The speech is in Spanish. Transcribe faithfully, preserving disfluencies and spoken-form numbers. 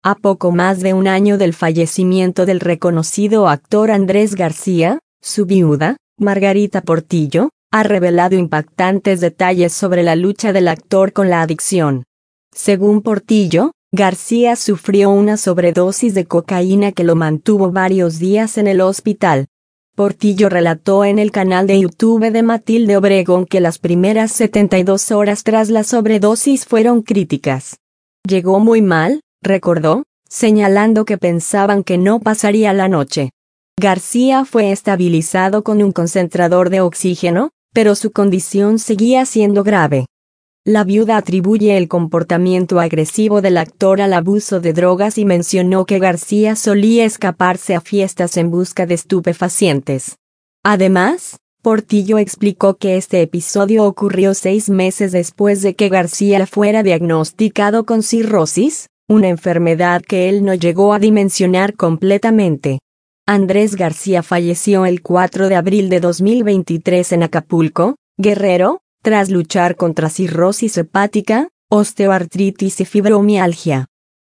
A poco más de un año del fallecimiento del reconocido actor Andrés García, su viuda, Margarita Portillo, ha revelado impactantes detalles sobre la lucha del actor con la adicción. Según Portillo, García sufrió una sobredosis de cocaína que lo mantuvo varios días en el hospital. Portillo relató en el canal de YouTube de Matilde Obregón que las primeras setenta y dos horas tras la sobredosis fueron críticas. Llegó muy mal, recordó, señalando que pensaban que no pasaría la noche. García fue estabilizado con un concentrador de oxígeno, pero su condición seguía siendo grave. La viuda atribuye el comportamiento agresivo del actor al abuso de drogas y mencionó que García solía escaparse a fiestas en busca de estupefacientes. Además, Portillo explicó que este episodio ocurrió seis meses después de que García fuera diagnosticado con cirrosis, una enfermedad que él no llegó a dimensionar completamente. Andrés García falleció el cuatro de abril de dos mil veintitrés en Acapulco, Guerrero, tras luchar contra cirrosis hepática, osteoartritis y fibromialgia.